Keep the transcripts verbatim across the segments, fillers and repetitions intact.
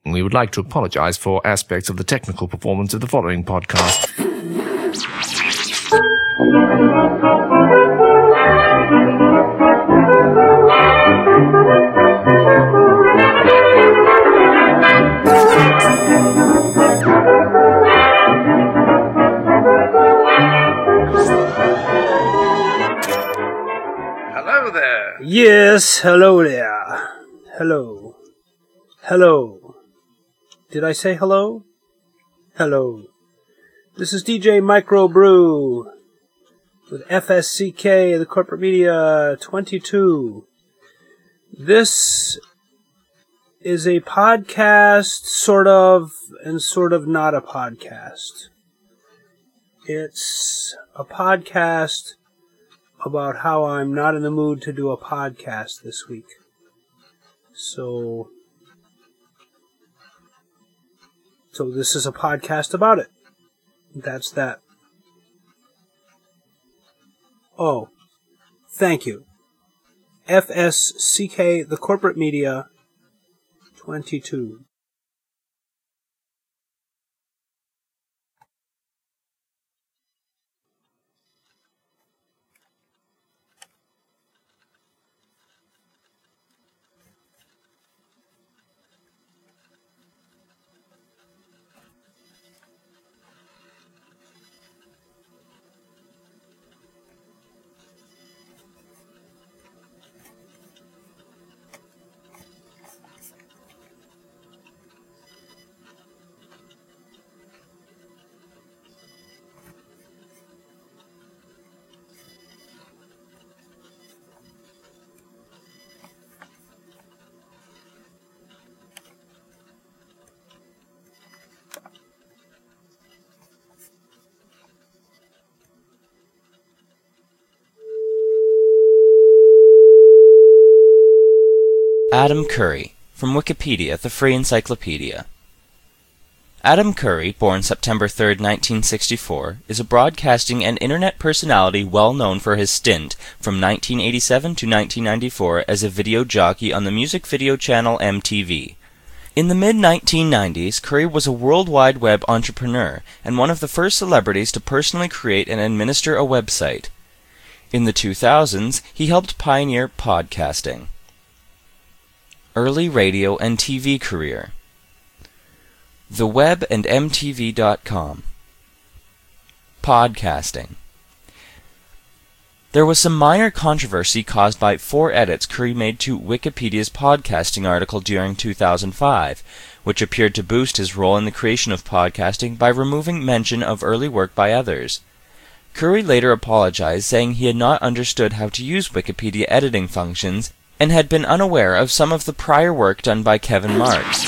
We would like to apologize for aspects of the technical performance of the following podcast. Hello there. Yes, hello there. Hello. Hello. Did I say hello? Hello. This is D J Microbrew with F S C K, the Corporate Media twenty-two. This is a podcast, sort of, and sort of not a podcast. It's a podcast about how I'm not in the mood to do a podcast this week. So, so this is a podcast about it. That's that. Oh, thank you. F S C K, the Corporate Media twenty-two. Adam Curry, from Wikipedia, the free encyclopedia. Adam Curry, born September third, nineteen sixty-four, is a broadcasting and internet personality well known for his stint from nineteen eighty-seven to nineteen ninety-four as a video jockey on the music video channel M T V. In the mid nineteen nineties, Curry was a World Wide Web entrepreneur and one of the first celebrities to personally create and administer a website. In the two thousands, he helped pioneer podcasting. Early radio and T V career. The Web and M T V dot com. Podcasting. There was some minor controversy caused by four edits Curry made to Wikipedia's podcasting article during two thousand five, which appeared to boost his role in the creation of podcasting by removing mention of early work by others. Curry later apologized, saying he had not understood how to use Wikipedia editing functions and had been unaware of some of the prior work done by Kevin Marks.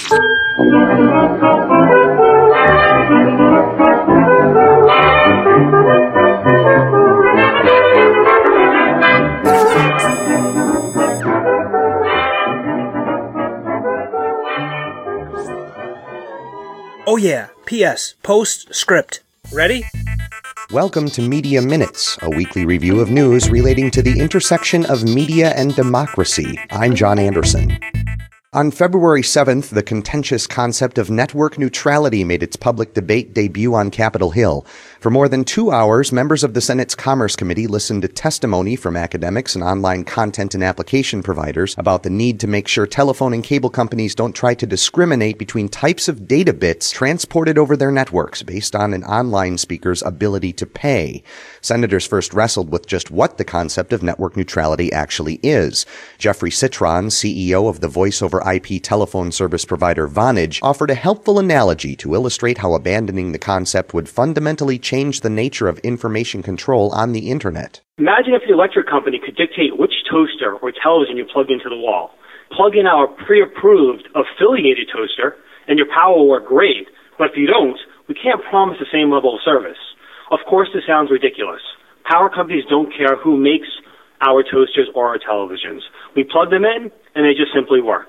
Oh yeah, P S, postscript. Ready? Welcome to Media Minutes, a weekly review of news relating to the intersection of media and democracy. I'm John Anderson. On February seventh, the contentious concept of network neutrality made its public debate debut on Capitol Hill. For more than two hours, members of the Senate's Commerce Committee listened to testimony from academics and online content and application providers about the need to make sure telephone and cable companies don't try to discriminate between types of data bits transported over their networks based on an online speaker's ability to pay. Senators first wrestled with just what the concept of network neutrality actually is. Jeffrey Citron, C E O of the Voice over I P telephone service provider Vonage, offered a helpful analogy to illustrate how abandoning the concept would fundamentally change the nature of information control on the internet. Imagine if the electric company could dictate which toaster or television you plug into the wall. Plug in our pre-approved affiliated toaster and your power will work great, but if you don't, we can't promise the same level of service. Of course, this sounds ridiculous. Power companies don't care who makes our toasters or our televisions. We plug them in and they just simply work.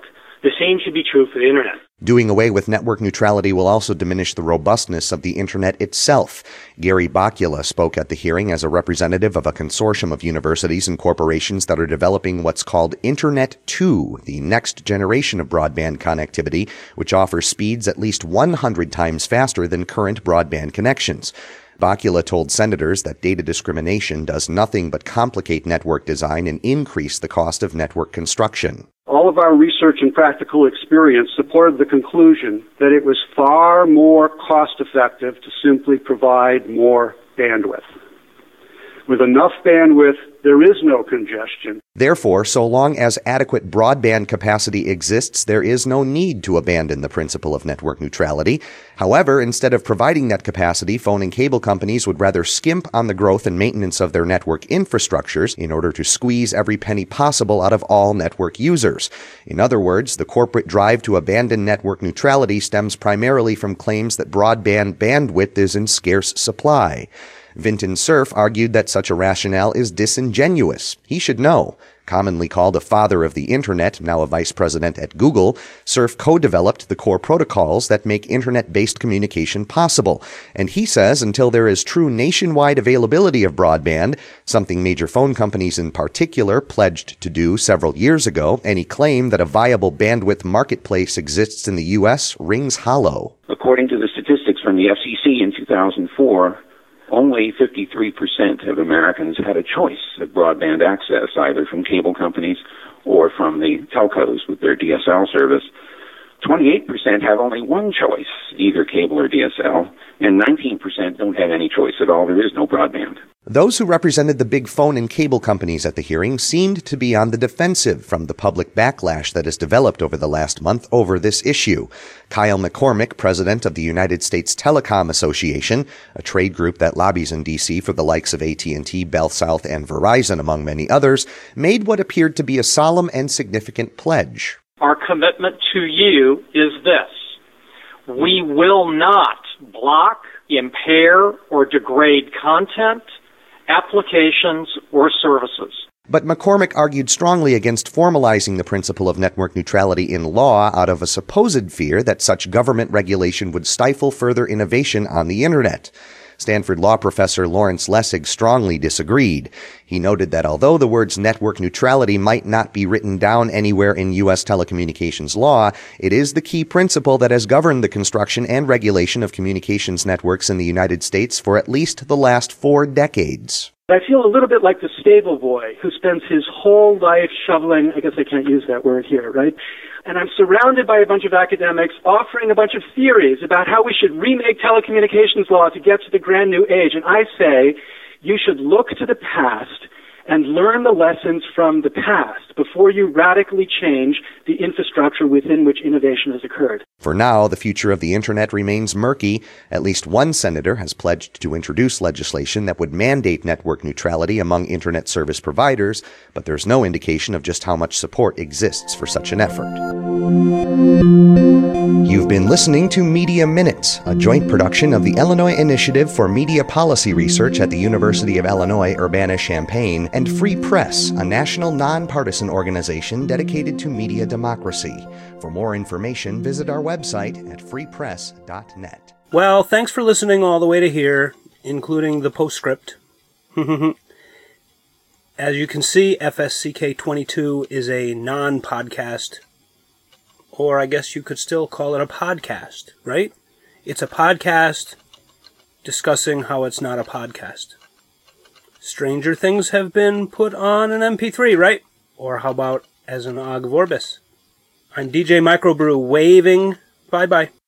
The same should be true for the Internet. Doing away with network neutrality will also diminish the robustness of the Internet itself. Gary Bokula spoke at the hearing as a representative of a consortium of universities and corporations that are developing what's called Internet two, the next generation of broadband connectivity, which offers speeds at least one hundred times faster than current broadband connections. Bokula told senators that data discrimination does nothing but complicate network design and increase the cost of network construction. All of our research and practical experience supported the conclusion that it was far more cost-effective to simply provide more bandwidth. With enough bandwidth, there is no congestion. Therefore, so long as adequate broadband capacity exists, there is no need to abandon the principle of network neutrality. However, instead of providing that capacity, phone and cable companies would rather skimp on the growth and maintenance of their network infrastructures in order to squeeze every penny possible out of all network users. In other words, the corporate drive to abandon network neutrality stems primarily from claims that broadband bandwidth is in scarce supply. Vinton Cerf argued that such a rationale is disingenuous. He should know. Commonly called a father of the Internet, now a vice president at Google, Cerf co-developed the core protocols that make Internet-based communication possible. And he says until there is true nationwide availability of broadband, something major phone companies in particular pledged to do several years ago, any claim that a viable bandwidth marketplace exists in the U S rings hollow. According to the statistics from the F C C in two thousand four, only fifty-three percent of Americans had a choice of broadband access, either from cable companies or from the telcos with their D S L service. twenty-eight percent have only one choice, either cable or D S L, and nineteen percent don't have any choice at all. There is no broadband. Those who represented the big phone and cable companies at the hearing seemed to be on the defensive from the public backlash that has developed over the last month over this issue. Kyle McCormick, president of the United States Telecom Association, a trade group that lobbies in D C for the likes of A T and T, Bell South, and Verizon, among many others, made what appeared to be a solemn and significant pledge. Our commitment to you is this. We will not block, impair, or degrade content, applications, or services. But McCormick argued strongly against formalizing the principle of network neutrality in law out of a supposed fear that such government regulation would stifle further innovation on the Internet. Stanford law professor Lawrence Lessig strongly disagreed. He noted that although the words network neutrality might not be written down anywhere in U S telecommunications law, it is the key principle that has governed the construction and regulation of communications networks in the United States for at least the last four decades. I feel a little bit like the stable boy who spends his whole life shoveling, I guess I can't use that word here, right? And I'm surrounded by a bunch of academics offering a bunch of theories about how we should remake telecommunications law to get to the grand new age. And I say you should look to the past and learn the lessons from the past before you radically change the infrastructure within which innovation has occurred. For now, the future of the Internet remains murky. At least one senator has pledged to introduce legislation that would mandate network neutrality among Internet service providers, but there's no indication of just how much support exists for such an effort. You've been listening to Media Minutes, a joint production of the Illinois Initiative for Media Policy Research at the University of Illinois Urbana-Champaign and Free Press, a national nonpartisan organization dedicated to media democracy. For more information, visit our website at free press dot net. Well, thanks for listening all the way to here, including the postscript. As you can see, F S C K twenty-two is a non-podcast, or I guess you could still call it a podcast, right? It's a podcast discussing how it's not a podcast. Stranger things have been put on an M P three, right? Or how about as an Ogg Vorbis? I'm D J Microbrew waving bye-bye.